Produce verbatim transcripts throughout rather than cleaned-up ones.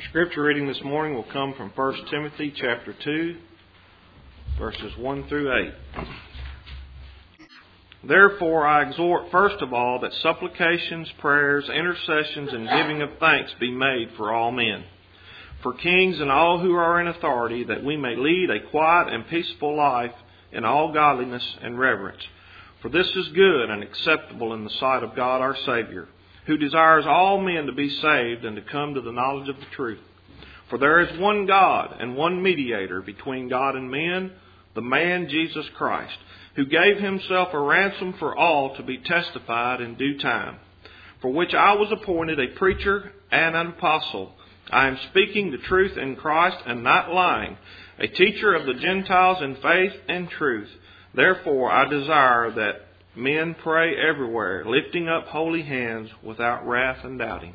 The scripture reading this morning will come from First Timothy chapter two, verses one through eight. Therefore I exhort first of all that supplications, prayers, intercessions, and giving of thanks be made for all men, for kings and all who are in authority, that we may lead a quiet and peaceful life in all godliness and reverence. For this is good and acceptable in the sight of God our Savior, who desires all men to be saved and to come to the knowledge of the truth. For there is one God and one mediator between God and men, the man Jesus Christ, who gave himself a ransom for all to be testified in due time, for which I was appointed a preacher and an apostle. I am speaking the truth in Christ and not lying, a teacher of the Gentiles in faith and truth. Therefore I desire that men pray everywhere, lifting up holy hands without wrath and doubting.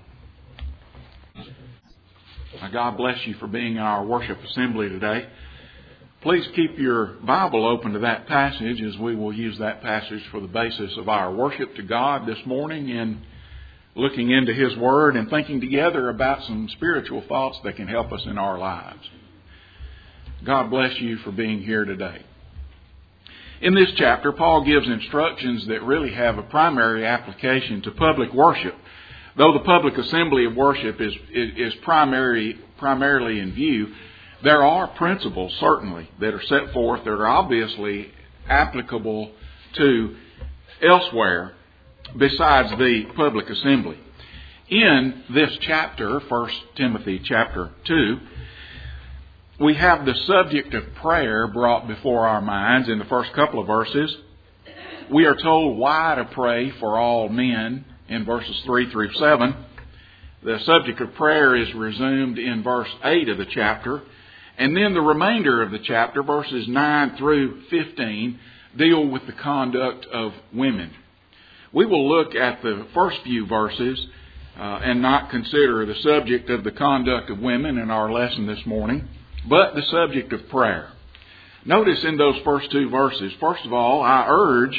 God bless you for being in our worship assembly today. Please keep your Bible open to that passage, as we will use that passage for the basis of our worship to God this morning in looking into His Word and thinking together about some spiritual thoughts that can help us in our lives. God bless you for being here today. In this chapter, Paul gives instructions that really have a primary application to public worship. Though the public assembly of worship is, is, is primary, primarily in view, there are principles, certainly, that are set forth that are obviously applicable to elsewhere besides the public assembly. In this chapter, First Timothy chapter two, we have the subject of prayer brought before our minds in the first couple of verses. We are told why to pray for all men in verses three through seven. The subject of prayer is resumed in verse eight of the chapter. And then the remainder of the chapter, verses nine through fifteen, deal with the conduct of women. We will look at the first few verses uh, and not consider the subject of the conduct of women in our lesson this morning, but the subject of prayer. Notice in those first two verses, first of all, I urge,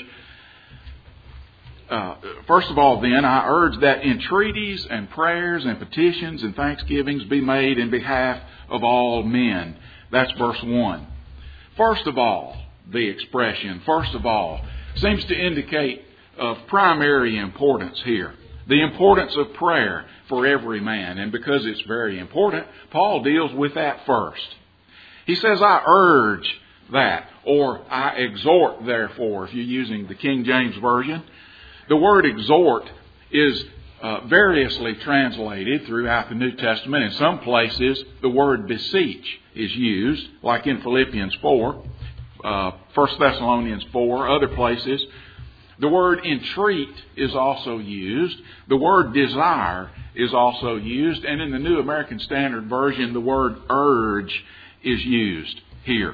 uh, first of all then, I urge that entreaties and prayers and petitions and thanksgivings be made in behalf of all men. That's verse one. First of all, the expression, first of all, seems to indicate of primary importance here. The importance of prayer for every man. And because it's very important, Paul deals with that first. He says, I urge that, or I exhort, therefore, if you're using the King James Version. The word exhort is uh, variously translated throughout the New Testament. In some places, the word beseech is used, like in Philippians four, uh, First Thessalonians four, other places. The word entreat is also used. The word desire is also used. And in the New American Standard Version, the word urge is used here.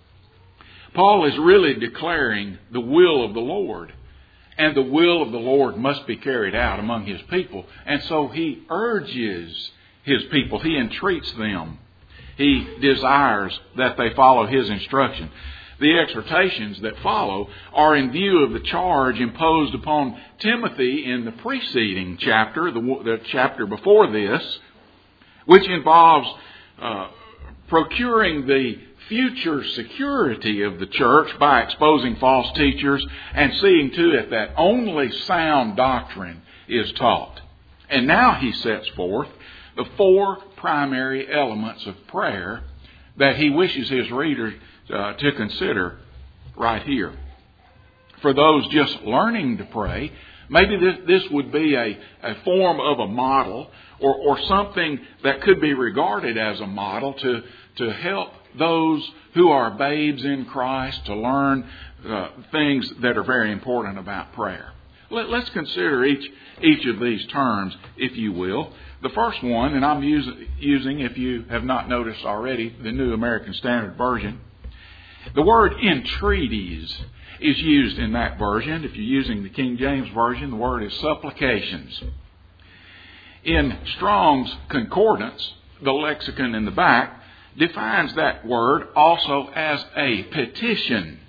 Paul is really declaring the will of the Lord. And the will of the Lord must be carried out among His people. And so he urges His people. He entreats them. He desires that they follow His instruction. The exhortations that follow are in view of the charge imposed upon Timothy in the preceding chapter, the, the chapter before this, which involves uh, procuring the future security of the church by exposing false teachers and seeing to it that only sound doctrine is taught. And now he sets forth the four primary elements of prayer that he wishes his readers uh, to consider right here. For those just learning to pray, maybe this, this would be a, a form of a model or, or something that could be regarded as a model to, to help those who are babes in Christ to learn uh, things that are very important about prayer. Let, let's consider each each of these terms, if you will. The first one, and I'm using, using, if you have not noticed already, the New American Standard Version. The word entreaties is used in that version. If you're using the King James Version, the word is supplications. In Strong's Concordance, the lexicon in the back defines that word also as a petition.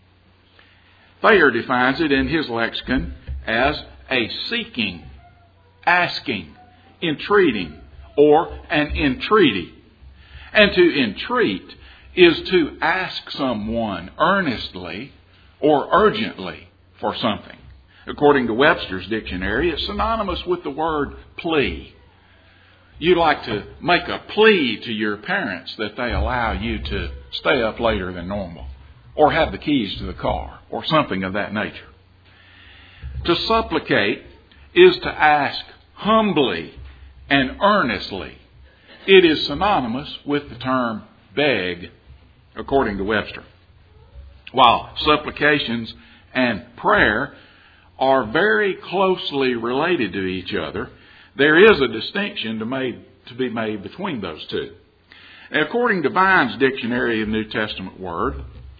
Thayer defines it in his lexicon as a seeking, asking, entreating, or an entreaty. And to entreat is to ask someone earnestly or urgently for something. According to Webster's dictionary, it's synonymous with the word plea. You like to make a plea to your parents that they allow you to stay up later than normal, or have the keys to the car, or something of that nature. To supplicate is to ask humbly and earnestly. It is synonymous with the term beg, according to Webster. While supplications and prayer are very closely related to each other, there is a distinction to, made, to be made between those two. And according to Vine's Dictionary of New Testament Word,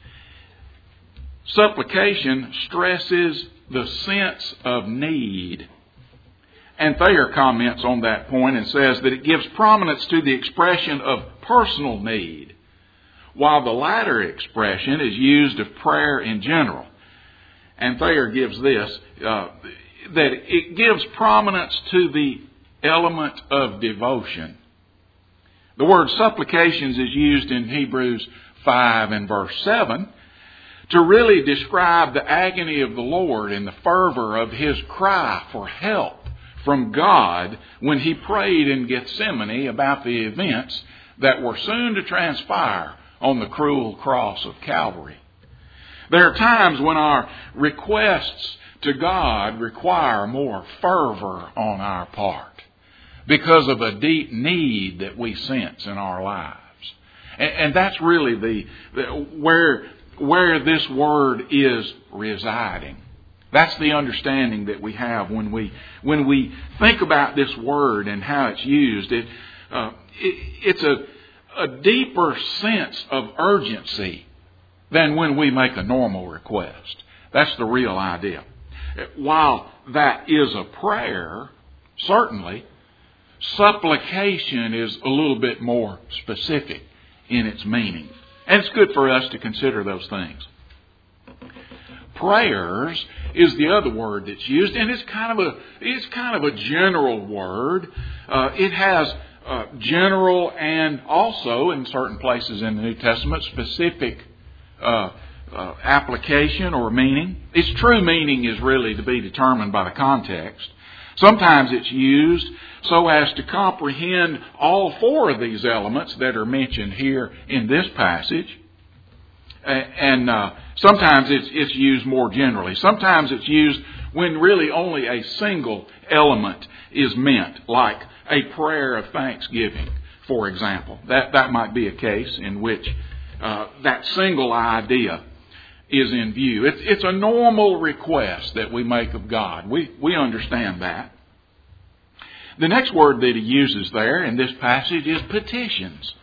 supplication stresses the sense of need. And Thayer comments on that point and says that it gives prominence to the expression of personal need, while the latter expression is used of prayer in general. And Thayer gives this, uh, that it gives prominence to the element of devotion. The word supplications is used in Hebrews five and verse seven to really describe the agony of the Lord and the fervor of His cry for help from God when He prayed in Gethsemane about the events that were soon to transpire on the cruel cross of Calvary. There are times when our requests to God require more fervor on our part because of a deep need that we sense in our lives. And, and that's really the, the where where this word is residing. That's the understanding that we have when we when we think about this word and how it's used. It, uh, it it's a a deeper sense of urgency than when we make a normal request. That's the real idea. While that is a prayer, certainly, supplication is a little bit more specific in its meaning. And it's good for us to consider those things. Prayers is the other word that's used, and it's kind of a it's kind of a general word. Uh, it has uh, general and also, in certain places in the New Testament, specific uh, uh, application or meaning. Its true meaning is really to be determined by the context. Sometimes it's used so as to comprehend all four of these elements that are mentioned here in this passage. And uh, sometimes it's, it's used more generally. Sometimes it's used when really only a single element is meant, like a prayer of thanksgiving, for example. That, that might be a case in which uh, that single idea is in view. It's, it's a normal request that we make of God. We, we understand that. The next word that he uses there in this passage is petitions.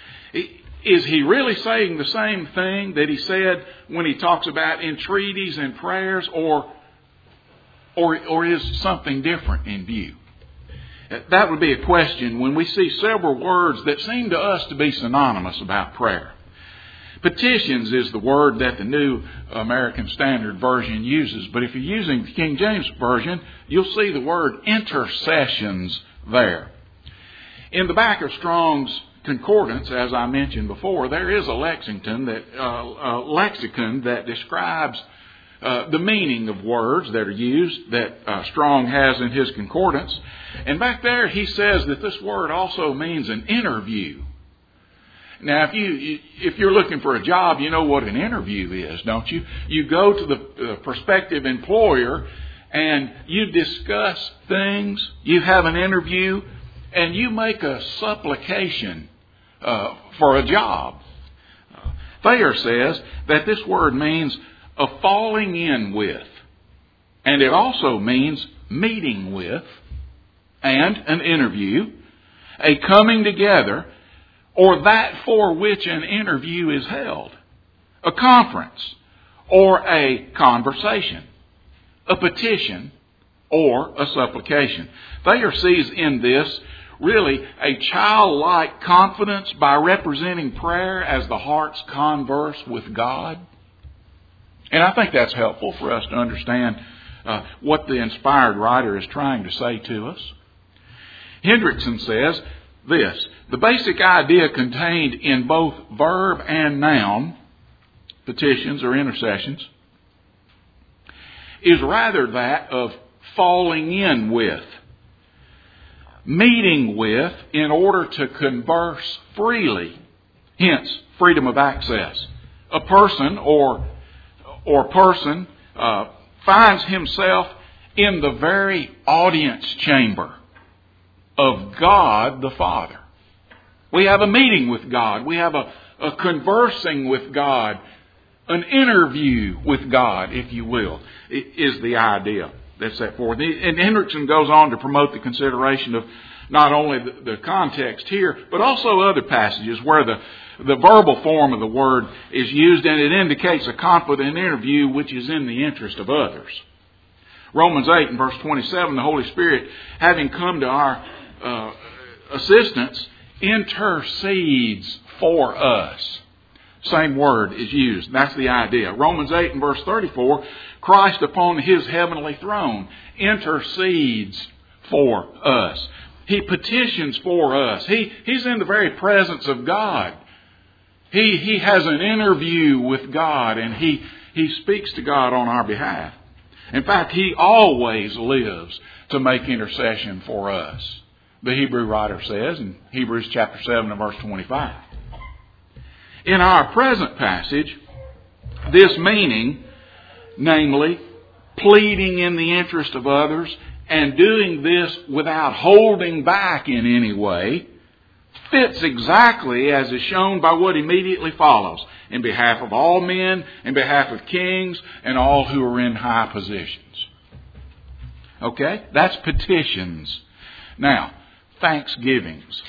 Is he really saying the same thing that he said when he talks about entreaties and prayers, or, or, or is something different in view? That would be a question when we see several words that seem to us to be synonymous about prayer. Petitions is the word that the New American Standard Version uses. But if you're using the King James Version, you'll see the word intercessions there. In the back of Strong's Concordance, as I mentioned before, there is a lexicon that, uh, uh, lexicon that describes uh, the meaning of words that are used that uh, Strong has in his concordance. And back there he says that this word also means an interview. Now, if you if you're looking for a job, you know what an interview is, don't you? You go to the uh, prospective employer and you discuss things. You have an interview and you make a supplication uh, for a job. Uh, Thayer says that this word means a falling in with, and it also means meeting with, and an interview, a coming together, or that for which an interview is held, a conference, or a conversation, a petition, or a supplication. Thayer sees in this really a childlike confidence by representing prayer as the heart's converse with God. And I think that's helpful for us to understand uh, what the inspired writer is trying to say to us. Hendrickson says this. The basic idea contained in both verb and noun, petitions or intercessions, is rather that of falling in with, meeting with in order to converse freely, hence freedom of access. A person or, or person uh, finds himself in the very audience chamber of God the Father. We have a meeting with God. We have a, a conversing with God. An interview with God, if you will, is the idea that's set forth. And Hendrickson goes on to promote the consideration of not only the, the context here, but also other passages where the, the verbal form of the word is used, and it indicates a confident interview which is in the interest of others. Romans eight and verse twenty-seven, the Holy Spirit, having come to our uh, assistance, intercedes for us. Same word is used. That's the idea. Romans eight and verse thirty-four, Christ upon His heavenly throne intercedes for us. He petitions for us. He, he's in the very presence of God. He, he has an interview with God, and he, he speaks to God on our behalf. In fact, He always lives to make intercession for us. The Hebrew writer says in Hebrews chapter seven and verse twenty-five. In our present passage, this meaning, namely, pleading in the interest of others and doing this without holding back in any way, fits exactly as is shown by what immediately follows, in behalf of all men, in behalf of kings, and all who are in high positions. Okay? That's petitions. Now, thanksgivings.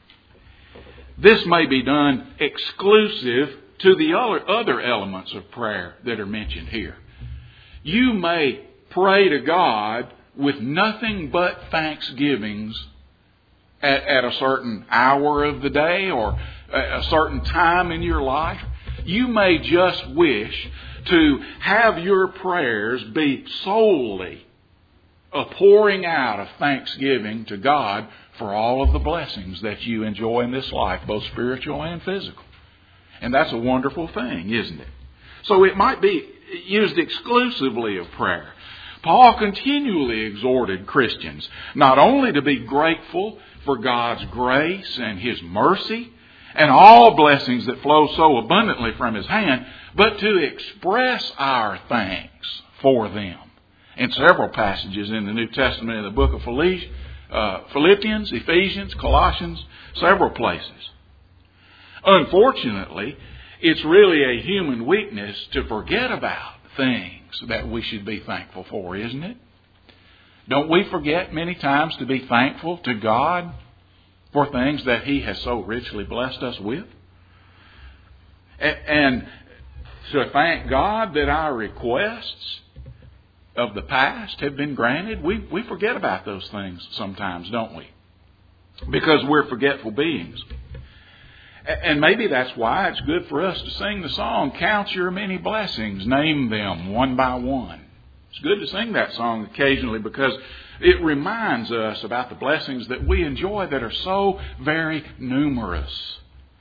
This may be done exclusive to the other elements of prayer that are mentioned here. You may pray to God with nothing but thanksgivings at, at a certain hour of the day or a certain time in your life. You may just wish to have your prayers be solely a pouring out of thanksgiving to God for all of the blessings that you enjoy in this life, both spiritual and physical. And that's a wonderful thing, isn't it? So it might be used exclusively of prayer. Paul continually exhorted Christians not only to be grateful for God's grace and His mercy and all blessings that flow so abundantly from His hand, but to express our thanks for them. In several passages in the New Testament, in the book of Philippians, Ephesians, Colossians, several places. Unfortunately, it's really a human weakness to forget about things that we should be thankful for, isn't it? Don't we forget many times to be thankful to God for things that He has so richly blessed us with? And to thank God that our requests of the past have been granted, we, we forget about those things sometimes, don't we? Because we're forgetful beings. And maybe that's why it's good for us to sing the song, Count Your Many Blessings, Name Them One by One. It's good to sing that song occasionally because it reminds us about the blessings that we enjoy that are so very numerous.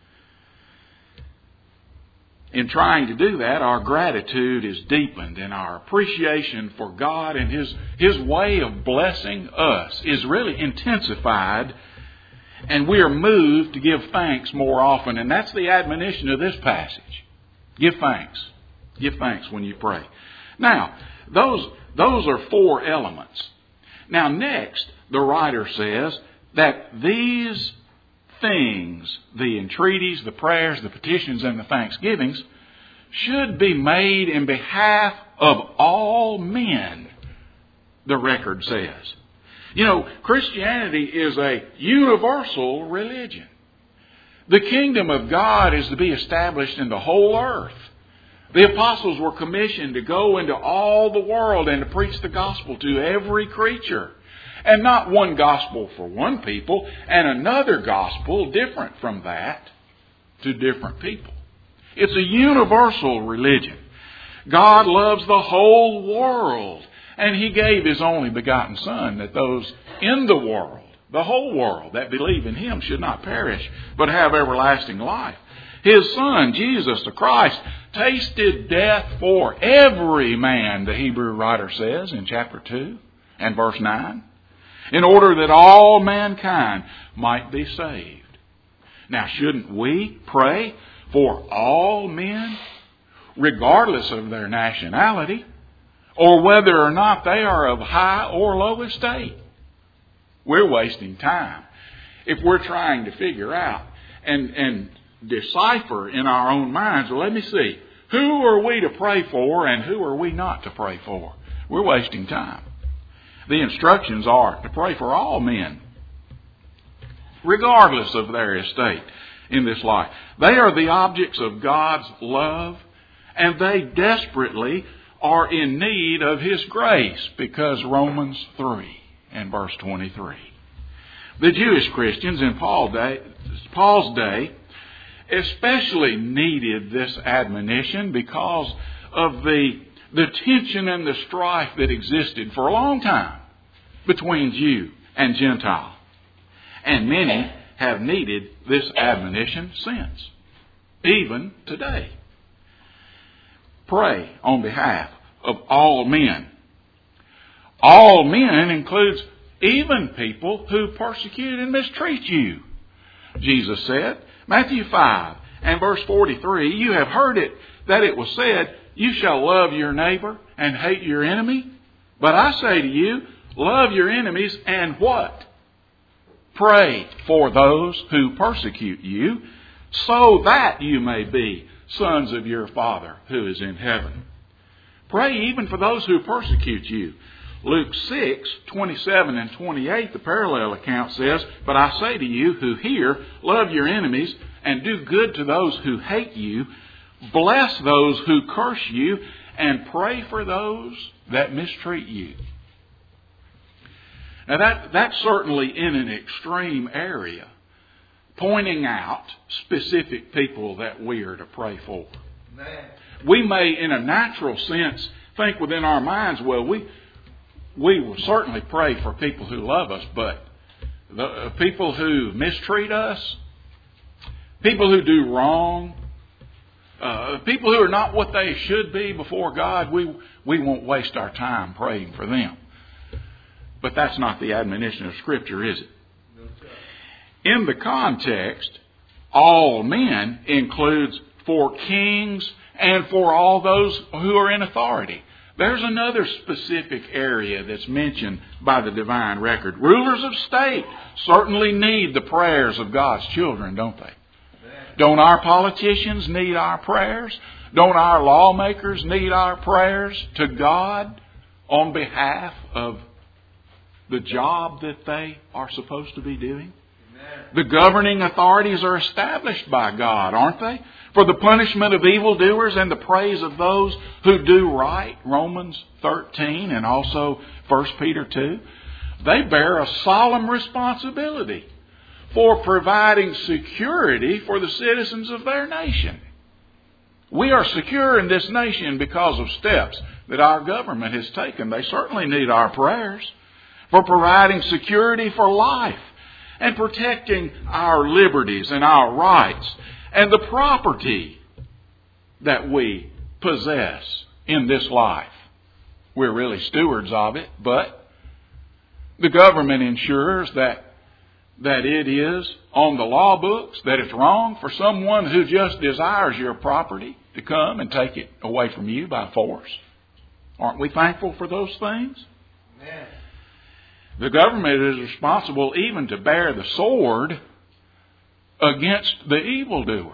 In trying to do that, our gratitude is deepened and our appreciation for God and His, His way of blessing us is really intensified, and we are moved to give thanks more often. And that's the admonition of this passage. Give thanks. Give thanks when you pray. Now, those, those are four elements. Now, next, the writer says that these things, the entreaties, the prayers, the petitions, and the thanksgivings, should be made in behalf of all men, the record says. You know, Christianity is a universal religion. The kingdom of God is to be established in the whole earth. The apostles were commissioned to go into all the world and to preach the gospel to every creature. And not one gospel for one people and another gospel different from that to different people. It's a universal religion. God loves the whole world, and He gave His only begotten Son that those in the world the whole world that believe in Him should not perish, but have everlasting life. His Son, Jesus the Christ, tasted death for every man, the Hebrew writer says in chapter two and verse nine, in order that all mankind might be saved. Now, shouldn't we pray for all men, regardless of their nationality, or whether or not they are of high or low estate? We're wasting time if we're trying to figure out and, and decipher in our own minds, well, let me see, who are we to pray for and who are we not to pray for? We're wasting time. The instructions are to pray for all men, regardless of their estate in this life. They are the objects of God's love, and they desperately are in need of His grace, because Romans three and verse twenty-three. The Jewish Christians in Paul's day, Paul's day especially needed this admonition because of the, the tension and the strife that existed for a long time between Jew and Gentile. And many have needed this admonition since, even today. Pray on behalf of all men. All men includes even people who persecute and mistreat you. Jesus said, Matthew five and verse forty-three, you have heard it, that it was said, you shall love your neighbor and hate your enemy. But I say to you, love your enemies and what? Pray for those who persecute you, so that you may be sons of your Father who is in heaven. Pray even for those who persecute you. Luke six, twenty-seven and twenty-eight, the parallel account says, but I say to you who hear, love your enemies and do good to those who hate you, bless those who curse you, and pray for those that mistreat you. Now that, that's certainly in an extreme area, pointing out specific people that we are to pray for. Amen. We may, in a natural sense, think within our minds, well, we we will certainly pray for people who love us, but the uh, people who mistreat us, people who do wrong, uh, people who are not what they should be before God, we we won't waste our time praying for them. But that's not the admonition of Scripture, is it? In the context, all men includes for kings and for all those who are in authority. There's another specific area that's mentioned by the divine record. Rulers of state certainly need the prayers of God's children, don't they? Don't our politicians need our prayers? Don't our lawmakers need our prayers to God on behalf of the job that they are supposed to be doing? Amen. The governing authorities are established by God, aren't they? For the punishment of evildoers and the praise of those who do right, Romans thirteen and also First Peter two. They bear a solemn responsibility for providing security for the citizens of their nation. We are secure in this nation because of steps that our government has taken. They certainly need our prayers for providing security for life and protecting our liberties and our rights and the property that we possess in this life. We're really stewards of it, but the government ensures that that it is on the law books, that it's wrong for someone who just desires your property to come and take it away from you by force. Aren't we thankful for those things? Amen. The government is responsible even to bear the sword against the evildoer.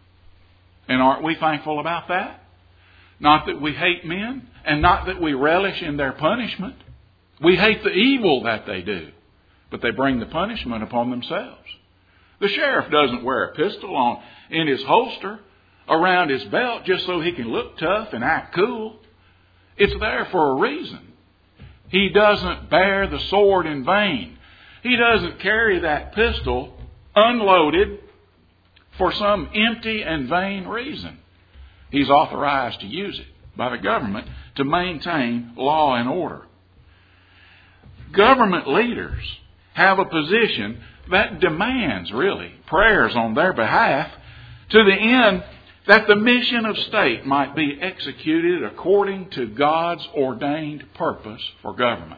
And aren't we thankful about that? Not that we hate men and not that we relish in their punishment. We hate the evil that they do, but they bring the punishment upon themselves. The sheriff doesn't wear a pistol on in his holster around his belt just so he can look tough and act cool. It's there for a reason. He doesn't bear the sword in vain. He doesn't carry that pistol unloaded for some empty and vain reason. He's authorized to use it by the government to maintain law and order. Government leaders have a position that demands, really, prayers on their behalf to the end that the mission of state might be executed according to God's ordained purpose for government.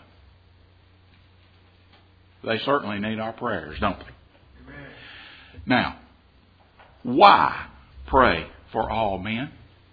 They certainly need our prayers, don't they? Amen. Now, why pray for all men?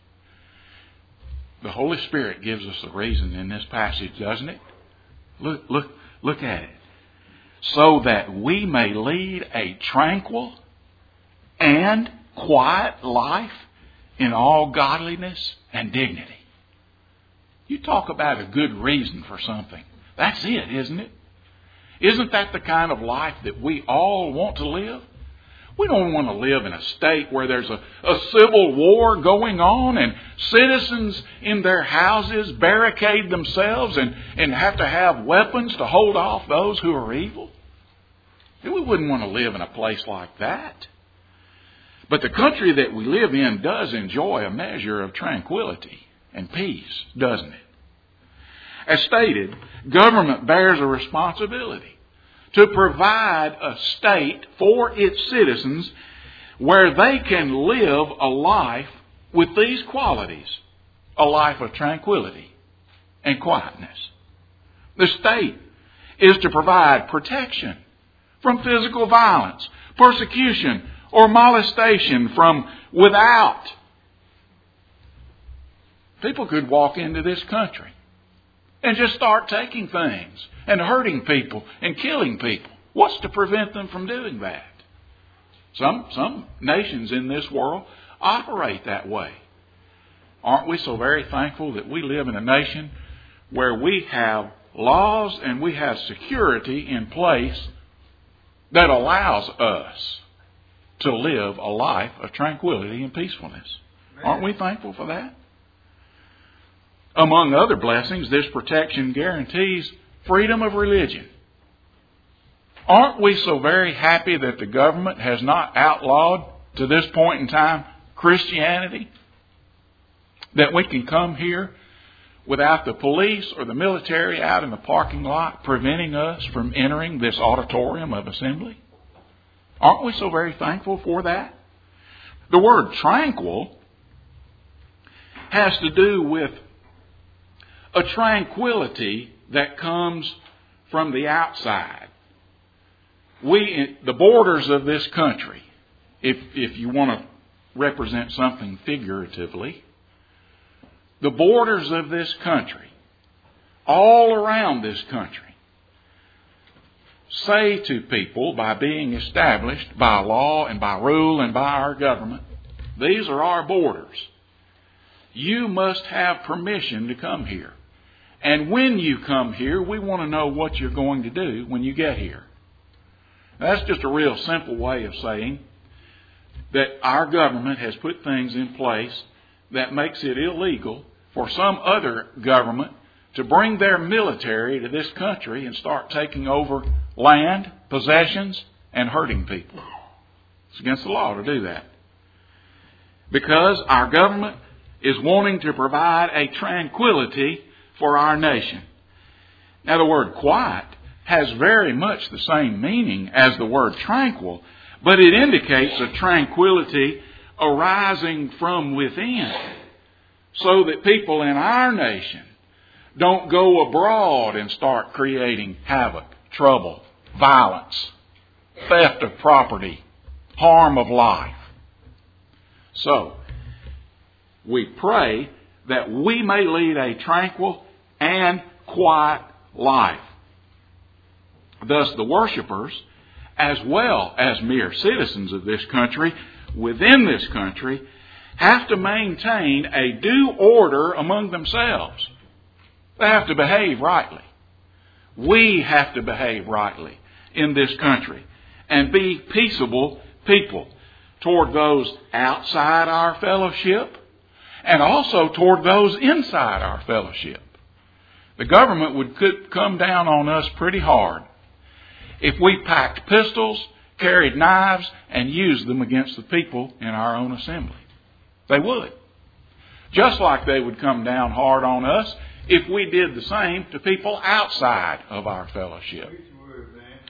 The Holy Spirit gives us the reason in this passage, doesn't it? Look, look, look at it. So that we may lead a tranquil and quiet life in all godliness and dignity. You talk about a good reason for something. That's it, isn't it? Isn't that the kind of life that we all want to live? We don't want to live in a state where there's a, a civil war going on and citizens in their houses barricade themselves and, and have to have weapons to hold off those who are evil. We wouldn't want to live in a place like that. But the country that we live in does enjoy a measure of tranquility and peace, doesn't it? As stated, government bears a responsibility to provide a state for its citizens where they can live a life with these qualities, a life of tranquility and quietness. The state is to provide protection from physical violence, persecution, or molestation from without. People could walk into this country and just start taking things and hurting people and killing people. What's to prevent them from doing that? Some, some nations in this world operate that way. Aren't we so very thankful that we live in a nation where we have laws and we have security in place that allows us to live a life of tranquility and peacefulness? Aren't we thankful for that? Among other blessings, this protection guarantees freedom of religion. Aren't we so very happy that the government has not outlawed, to this point in time, Christianity? That we can come here without the police or the military out in the parking lot preventing us from entering this auditorium of assembly? Aren't we so very thankful for that? The word tranquil has to do with a tranquility that comes from the outside. We, the borders of this country, if, if you want to represent something figuratively, the borders of this country, all around this country, say to people by being established by law and by rule and by our government, these are our borders. You must have permission to come here. And when you come here, we want to know what you're going to do when you get here. That's just a real simple way of saying that our government has put things in place that makes it illegal for some other government to bring their military to this country and start taking over land, possessions, and hurting people. It's against the law to do that. Because our government is wanting to provide a tranquility for our nation. Now, the word quiet has very much the same meaning as the word tranquil, but it indicates a tranquility arising from within, so that people in our nation don't go abroad and start creating havoc, trouble, violence, theft of property, harm of life. So, we pray that we may lead a tranquil and quiet life. Thus, the worshipers, as well as mere citizens of this country, within this country, have to maintain a due order among themselves. They have to behave rightly. We have to behave rightly in this country and be peaceable people toward those outside our fellowship and also toward those inside our fellowship. The government would could come down on us pretty hard if we packed pistols, carried knives, and used them against the people in our own assembly. They would. Just like they would come down hard on us if we did the same to people outside of our fellowship.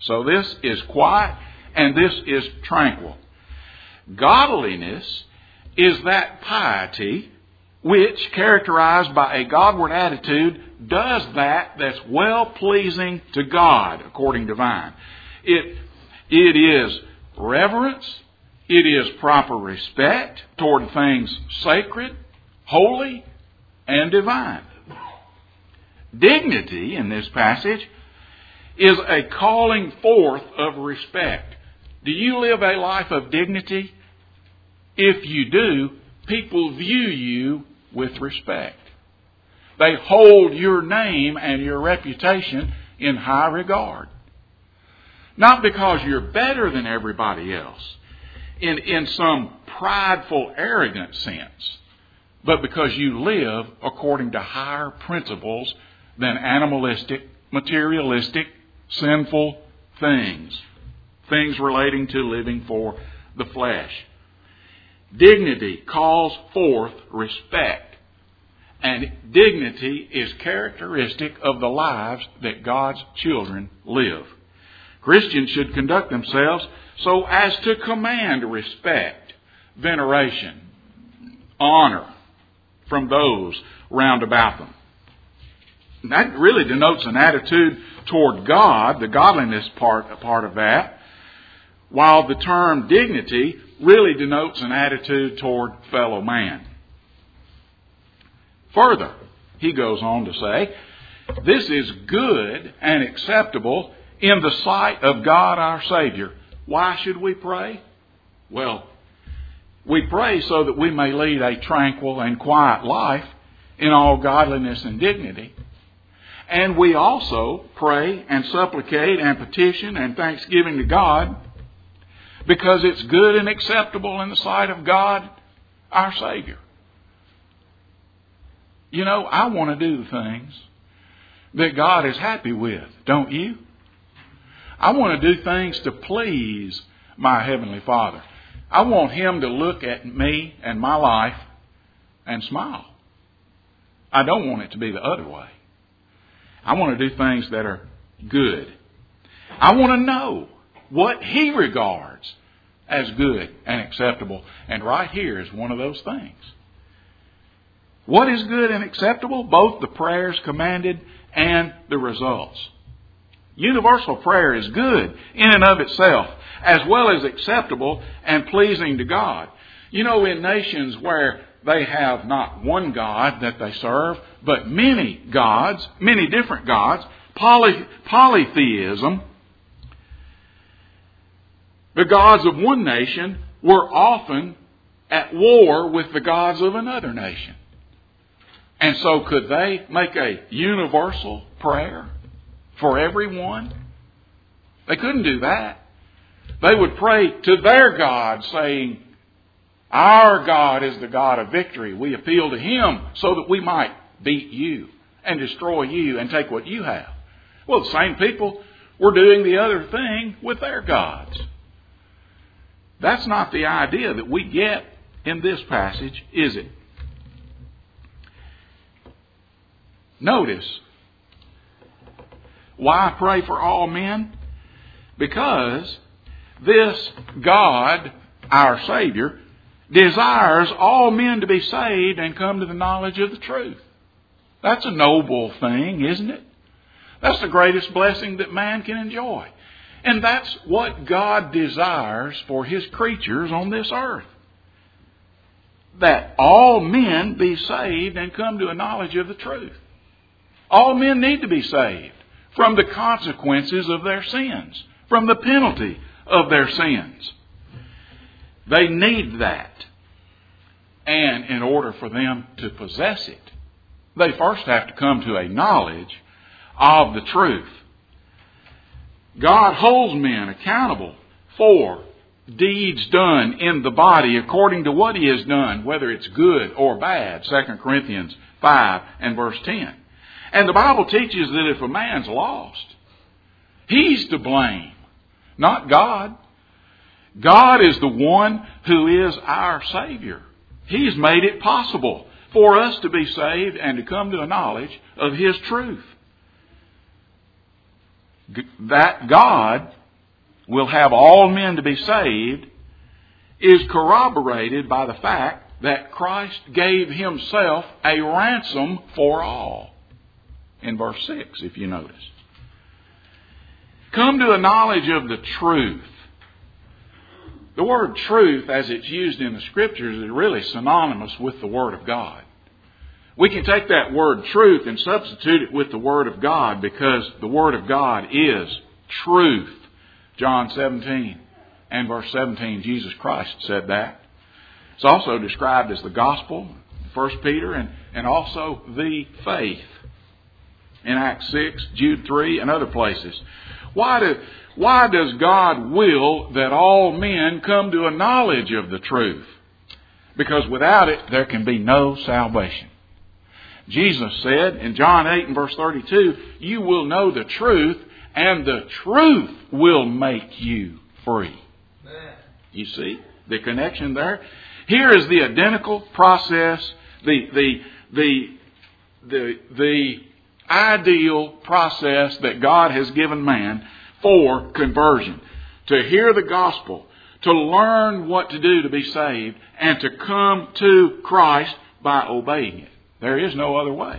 So this is quiet and this is tranquil. Godliness is that piety which, characterized by a Godward attitude, does that that's well-pleasing to God, according to Vine. It, it is reverence, it is proper respect toward things sacred, holy, and divine. Dignity, in this passage, is a calling forth of respect. Do you live a life of dignity? If you do, people view you with respect. They hold your name and your reputation in high regard. Not because you're better than everybody else, in, in some prideful, arrogant sense, but because you live according to higher principles than animalistic, materialistic, sinful things. Things relating to living for the flesh. Dignity calls forth respect. And dignity is characteristic of the lives that God's children live. Christians should conduct themselves so as to command respect, veneration, honor from those round about them. That really denotes an attitude toward God, the godliness part, part of that, while the term dignity really denotes an attitude toward fellow man. Further, he goes on to say, this is good and acceptable in the sight of God our Savior. Why should we pray? Well, we pray so that we may lead a tranquil and quiet life in all godliness and dignity. And we also pray and supplicate and petition and thanksgiving to God because it's good and acceptable in the sight of God, our Savior. You know, I want to do the things that God is happy with, don't you? I want to do things to please my Heavenly Father. I want Him to look at me and my life and smile. I don't want it to be the other way. I want to do things that are good. I want to know what He regards as good and acceptable. And right here is one of those things. What is good and acceptable? Both the prayers commanded and the results. Universal prayer is good in and of itself, as well as acceptable and pleasing to God. You know, in nations where they have not one God that they serve, but many gods, many different gods, poly, polytheism, the gods of one nation were often at war with the gods of another nation. And so could they make a universal prayer for everyone? They couldn't do that. They would pray to their God, saying, our God is the God of victory. We appeal to Him so that we might beat you and destroy you and take what you have. Well, the same people were doing the other thing with their gods. That's not the idea that we get in this passage, is it? Notice, why pray for all men? Because this God, our Savior, desires all men to be saved and come to the knowledge of the truth. That's a noble thing, isn't it? That's the greatest blessing that man can enjoy. And that's what God desires for His creatures on this earth. That all men be saved and come to a knowledge of the truth. All men need to be saved from the consequences of their sins, from the penalty of their sins. They need that. And in order for them to possess it, they first have to come to a knowledge of the truth. God holds men accountable for deeds done in the body according to what He has done, whether it's good or bad. Second Corinthians five and verse ten. And the Bible teaches that if a man's lost, he's to blame, not God. God is the one who is our Savior. He's made it possible for us to be saved and to come to a knowledge of His truth. that God will have all men to be saved is corroborated by the fact that Christ gave Himself a ransom for all. In verse six, if you notice. Come to a knowledge of the truth. The word truth, as it's used in the Scriptures, is really synonymous with the Word of God. We can take that word truth and substitute it with the Word of God because the Word of God is truth. John seventeen and verse seventeen, Jesus Christ said that. It's also described as the gospel, First Peter, and, and also the faith in Acts six, Jude three, and other places. Why do, why does God will that all men come to a knowledge of the truth? Because without it, there can be no salvation. Jesus said in John eight and verse thirty-two, you will know the truth, and the truth will make you free. You see the connection there? Here is the identical process, the, the, the, the, the ideal process that God has given man for conversion. To hear the gospel, to learn what to do to be saved, and to come to Christ by obeying it. There is no other way.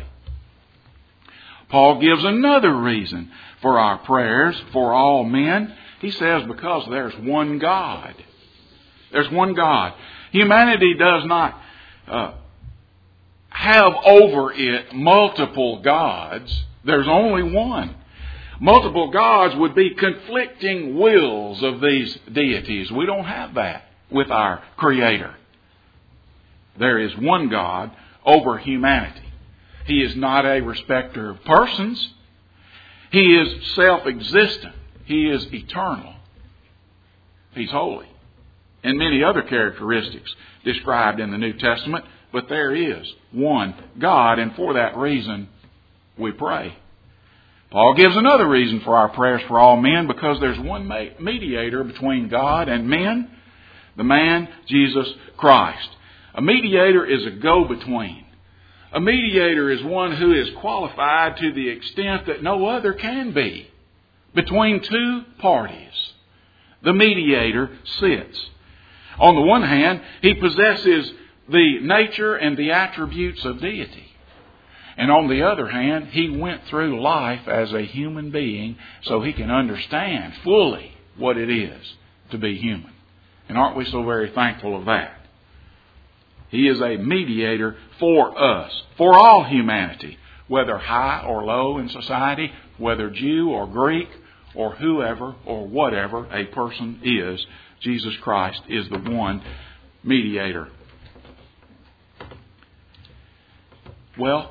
Paul gives another reason for our prayers for all men. He says because there's one God. There's one God. Humanity does not uh, have over it multiple gods. There's only one. Multiple gods would be conflicting wills of these deities. We don't have that with our Creator. There is one God over humanity. He is not a respecter of persons. He is self-existent. He is eternal. He's holy. And many other characteristics described in the New Testament. But there is one God, and for that reason we pray. Paul gives another reason for our prayers for all men, because there's one mediator between God and men, the man Jesus Christ. A mediator is a go-between. A mediator is one who is qualified to the extent that no other can be. Between two parties, the mediator sits. On the one hand, he possesses the nature and the attributes of deity. And on the other hand, he went through life as a human being so he can understand fully what it is to be human. And aren't we so very thankful of that? He is a mediator for us, for all humanity, whether high or low in society, whether Jew or Greek or whoever or whatever a person is. Jesus Christ is the one mediator. Well,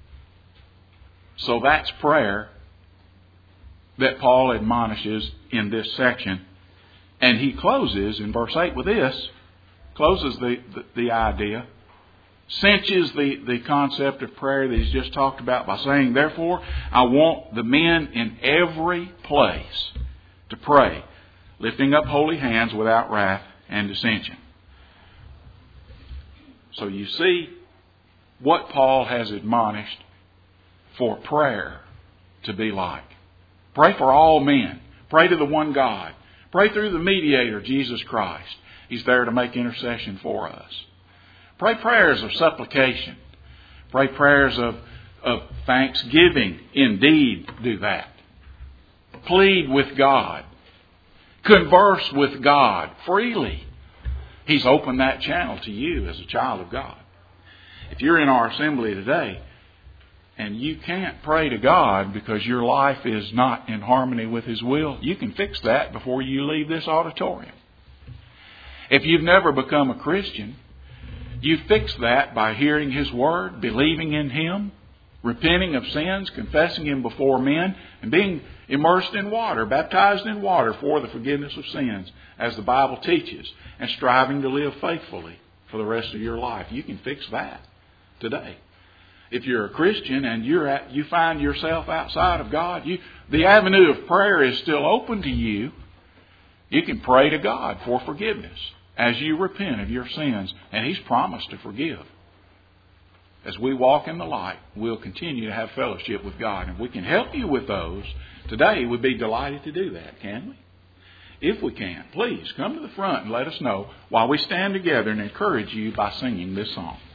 so that's prayer that Paul admonishes in this section. And he closes in verse eight with this. Closes the, the, the idea. Cinches the, the concept of prayer that he's just talked about by saying, therefore, I want the men in every place to pray, lifting up holy hands without wrath and dissension. So you see what Paul has admonished for prayer to be like. Pray for all men. Pray to the one God. Pray through the mediator, Jesus Christ. He's there to make intercession for us. Pray prayers of supplication. Pray prayers of, of thanksgiving. Indeed, do that. Plead with God. Converse with God freely. He's opened that channel to you as a child of God. If you're in our assembly today and you can't pray to God because your life is not in harmony with His will, you can fix that before you leave this auditorium. If you've never become a Christian, you fix that by hearing His Word, believing in Him, repenting of sins, confessing Him before men, and being immersed in water, baptized in water for the forgiveness of sins, as the Bible teaches, and striving to live faithfully for the rest of your life. You can fix that today. If you're a Christian and you're at, you find yourself outside of God, you, the avenue of prayer is still open to you. You can pray to God for forgiveness as you repent of your sins, and He's promised to forgive. As we walk in the light, we'll continue to have fellowship with God, and we can help you with those Today, we'd be delighted to do that, can we? If we can, please come to the front and let us know while we stand together and encourage you by singing this song.